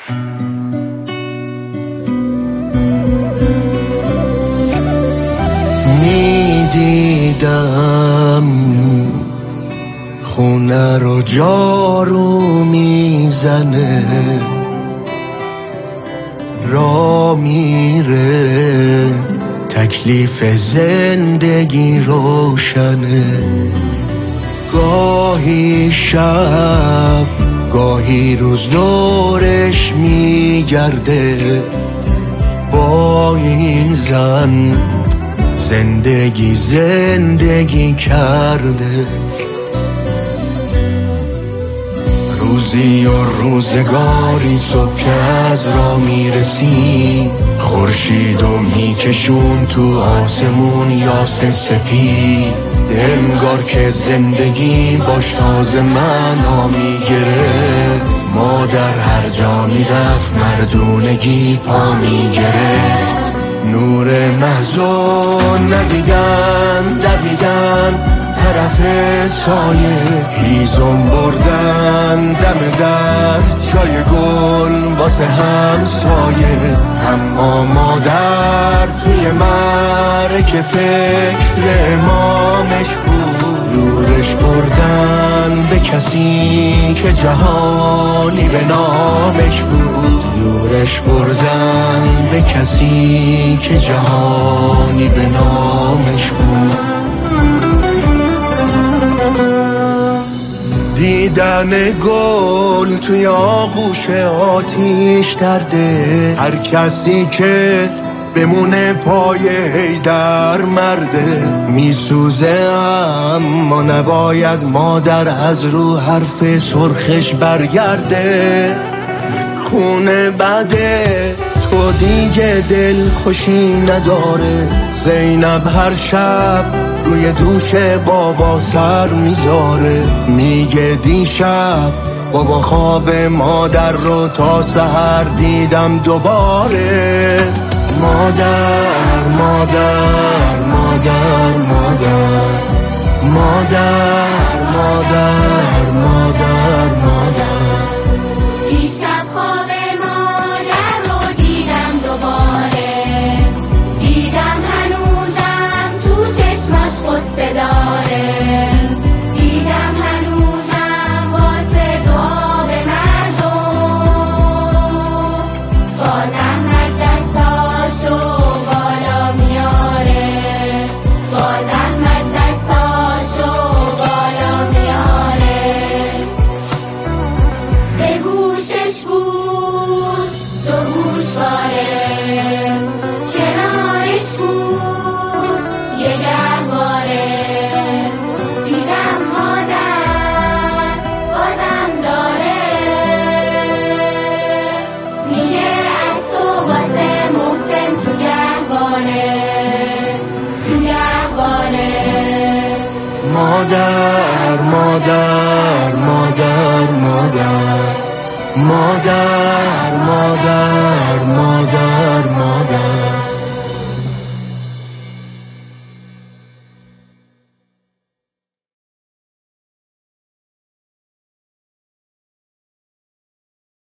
میدیدم خونه رو جارو میزنه، را میره تکلیف زندگی روشنه. گاهی شب گاهی روز دورش میگرده، با این زن زندگی کرده. روزی و روزگاری صبح که از را میرسی، خورشید و میکشون تو آسمون یاس سپید. انگار که زندگی باش تازه معنا میگرفت، مادر هر جا میرفت مردونگی پا میگرفت. نور محزون ندیدن، دویدن طرف سایه، هیزم بردن دم در جای گل واسه همسایه. اما مادر توی مرگ فکر امامش بود، نورش بردن به کسی که جهانی به نامش بود. نورش بردن به کسی که جهانی به نامش بود. دیدن گل توی آغوش آتیش درده، هر کسی که بمونه پای حیدر مرده. میسوزه اما نباید مادر از رو حرف سرخش برگرده. خونه بده تو دیگه دل خوشی نداره، زینب هر شب روی دوش بابا سر میذاره. میگه دیشب بابا خواب مادر رو تا سحر دیدم دوباره. مادر مادر مادر مادر مادر مادر مادر مادر. دیشب خواب مادر رو دیدم دوباره، دیدم هنوزم تو چشماش قصه داره. دیدم هنوزم واسه دعا به مردم، با زحمت دستاشو بالا میاره، با زحمت دستاشو بالا میاره. به گوشش بود دو گوشواره، کنارش بود یه گهواره. دیدم مادر بازم داره، میگه از تو واسه محسن تو گهواره، تو گهواره. مادر مادر مادر مادر مادر مادر مادر